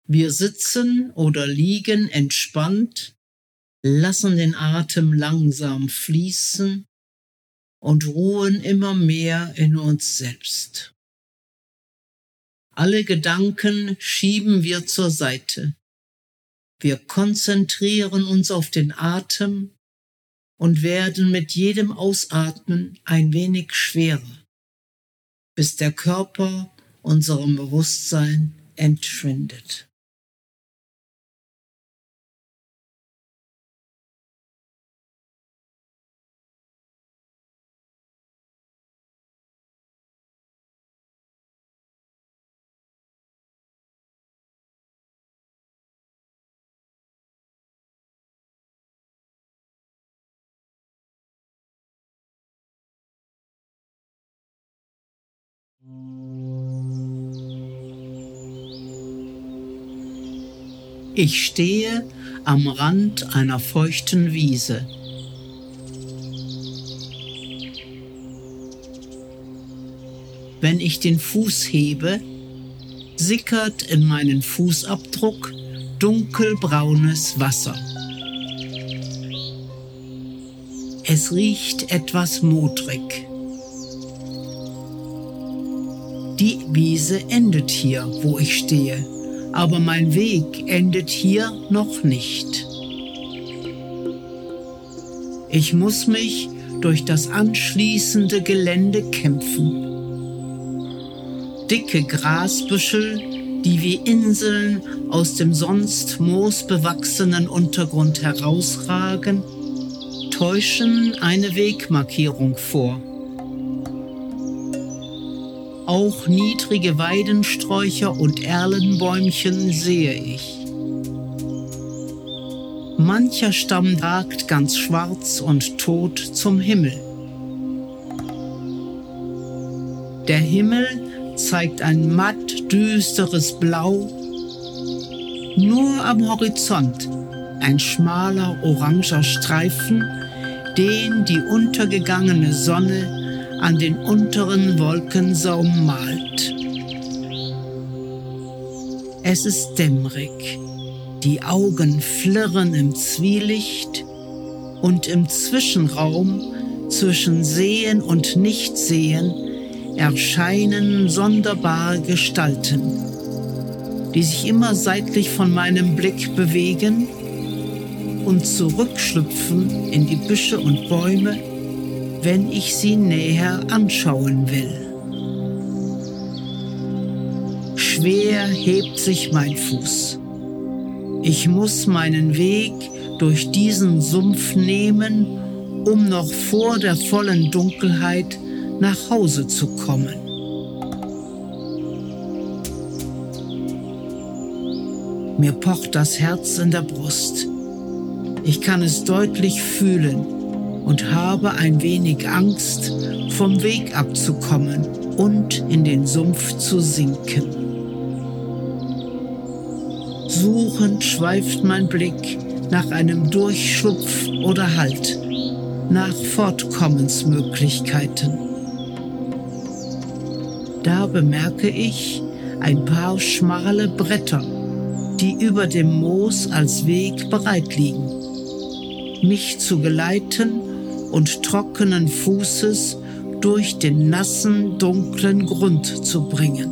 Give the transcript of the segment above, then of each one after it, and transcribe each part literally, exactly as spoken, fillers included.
Wir sitzen oder liegen entspannt, lassen den Atem langsam fließen und ruhen immer mehr in uns selbst. Alle Gedanken schieben wir zur Seite. Wir konzentrieren uns auf den Atem und werden mit jedem Ausatmen ein wenig schwerer, bis der Körper unserem Bewusstsein entschwindet. Ich stehe am Rand einer feuchten Wiese. Wenn ich den Fuß hebe, sickert in meinen Fußabdruck dunkelbraunes Wasser. Es riecht etwas modrig. Die Wiese endet hier, wo ich stehe, aber mein Weg endet hier noch nicht. Ich muss mich durch das anschließende Gelände kämpfen. Dicke Grasbüschel, die wie Inseln aus dem sonst moosbewachsenen Untergrund herausragen, täuschen eine Wegmarkierung vor. Auch niedrige Weidensträucher und Erlenbäumchen sehe ich. Mancher Stamm ragt ganz schwarz und tot zum Himmel. Der Himmel zeigt ein matt düsteres Blau. Nur am Horizont ein schmaler oranger Streifen, den die untergegangene Sonne an den unteren Wolkensaum malt. Es ist dämmerig, die Augen flirren im Zwielicht und im Zwischenraum zwischen Sehen und Nichtsehen erscheinen sonderbare Gestalten, die sich immer seitlich von meinem Blick bewegen und zurückschlüpfen in die Büsche und Bäume, wenn ich sie näher anschauen will. Schwer hebt sich mein Fuß. Ich muss meinen Weg durch diesen Sumpf nehmen, um noch vor der vollen Dunkelheit nach Hause zu kommen. Mir pocht das Herz in der Brust. Ich kann es deutlich fühlen und habe ein wenig Angst, vom Weg abzukommen und in den Sumpf zu sinken. Suchend schweift mein Blick nach einem Durchschlupf oder Halt, nach Fortkommensmöglichkeiten. Da bemerke ich ein paar schmale Bretter, die über dem Moos als Weg bereit liegen, mich zu geleiten und trockenen Fußes durch den nassen, dunklen Grund zu bringen.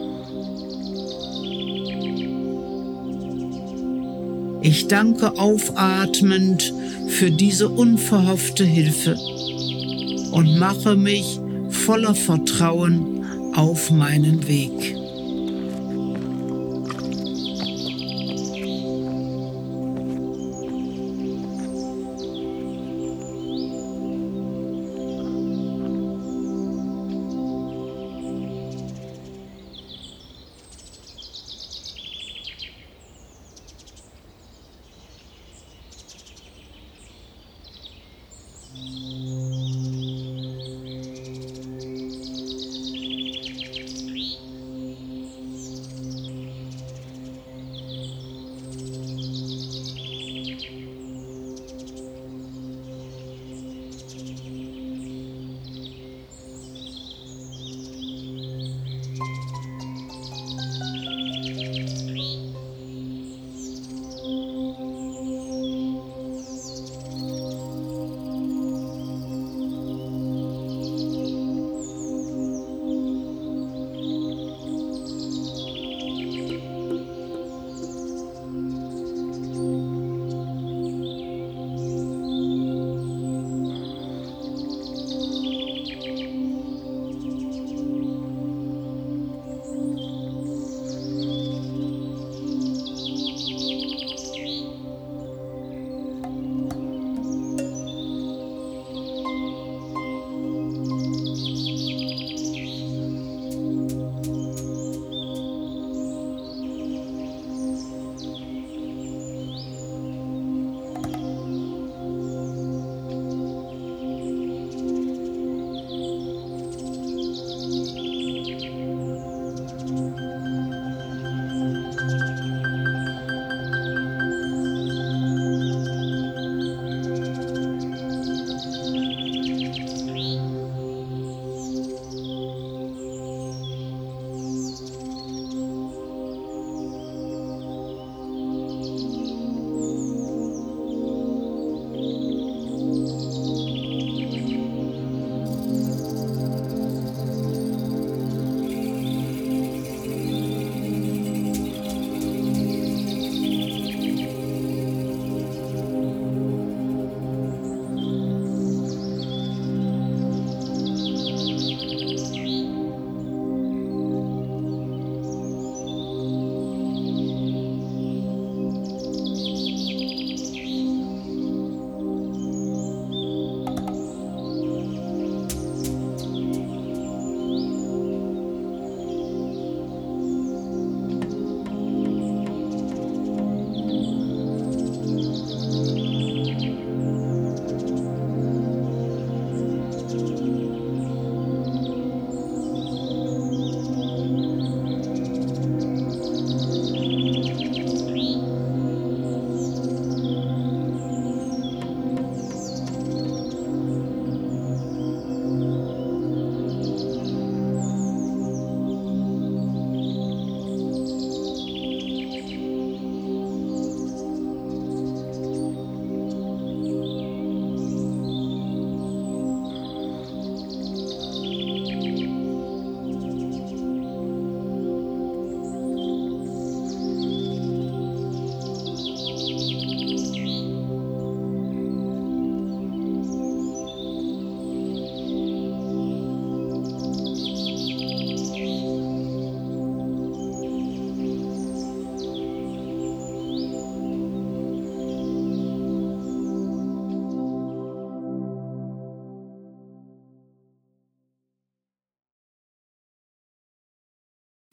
Ich danke aufatmend für diese unverhoffte Hilfe und mache mich voller Vertrauen auf meinen Weg.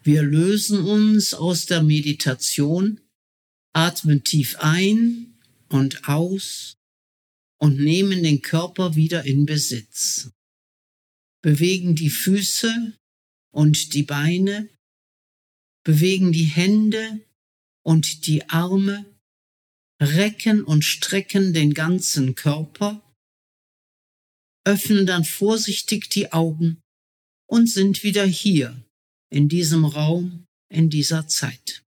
Wir lösen uns aus der Meditation, atmen tief ein und aus und nehmen den Körper wieder in Besitz. Bewegen die Füße und die Beine, bewegen die Hände und die Arme, recken und strecken den ganzen Körper, öffnen dann vorsichtig die Augen und sind wieder hier, in diesem Raum, in dieser Zeit.